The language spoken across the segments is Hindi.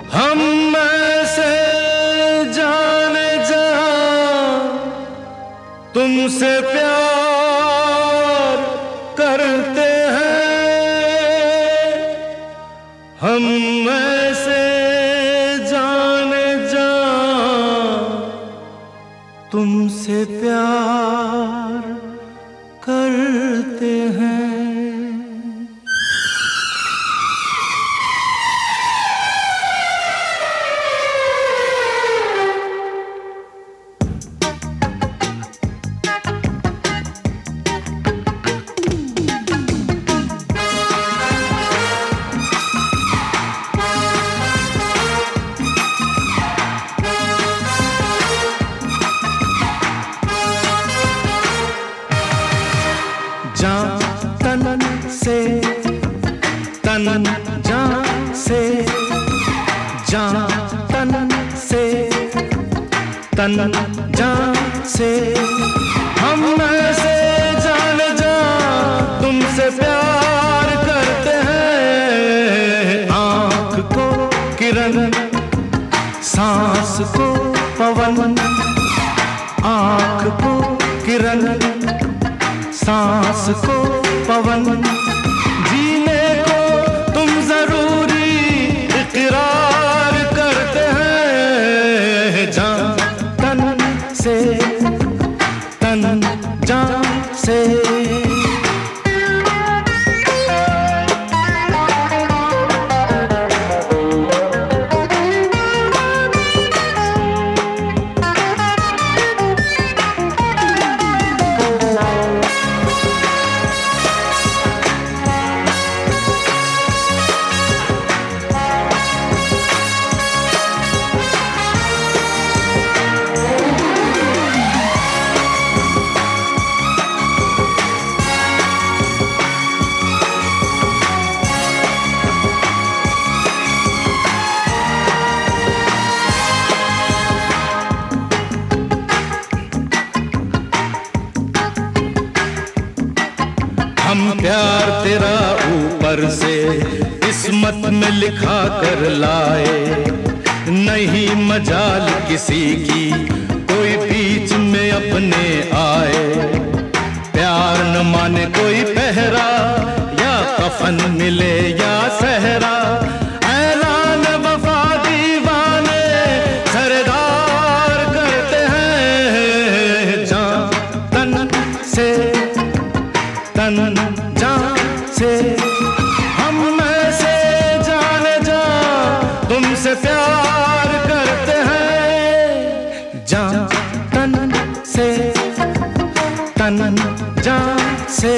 हम ऐसे जाने जा तुमसे प्यार करते हैं। हम ऐसे जाने जा तुमसे प्यार करते हैं। तन से तन जान से तन से तन जान से हम ऐसे जान जा तुमसे प्यार करते हैं। आँख को किरण, सांस को पवन, आँख को किरण, सांस को पवन, जीने को तुम जरूरी इकरार करते हैं। जान तन से तन जान से हम प्यार तेरा ऊपर से किस्मत में लिखा कर लाए। नहीं मजाल किसी की कोई बीच में अपने आए। प्यार न माने कोई पहरा, या कफन मिले या सहरा, ऐलान वफा दीवाने सरदार करते हैं। जान तन से तन जान से हम ऐसे जाने जा तुमसे प्यार करते हैं। जान तन से तन जान से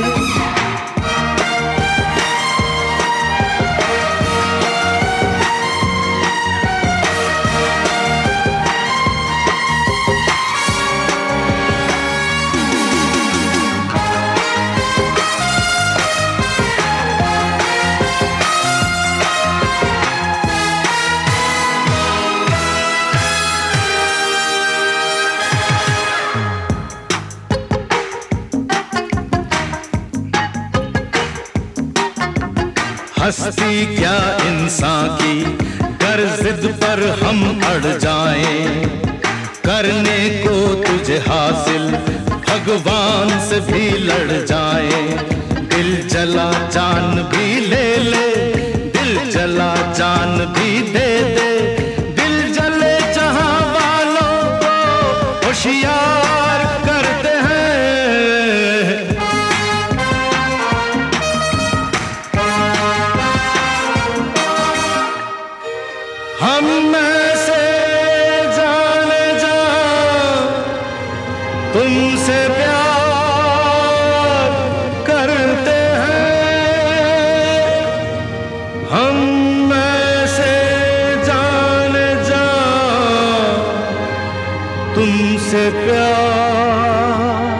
हस्ती क्या इंसान की, गर जिद पर हम अड़ जाएं। करने को तुझे हासिल भगवान से भी लड़ जाएं। दिल जला जान भी ले ले, दिल जला जान भी दे दे। दिल जले जहां वालों को होशियार करते हैं। हम ऐसे जाने जा तुमसे प्यार करते हैं। हम ऐसे जाने जा तुमसे प्यार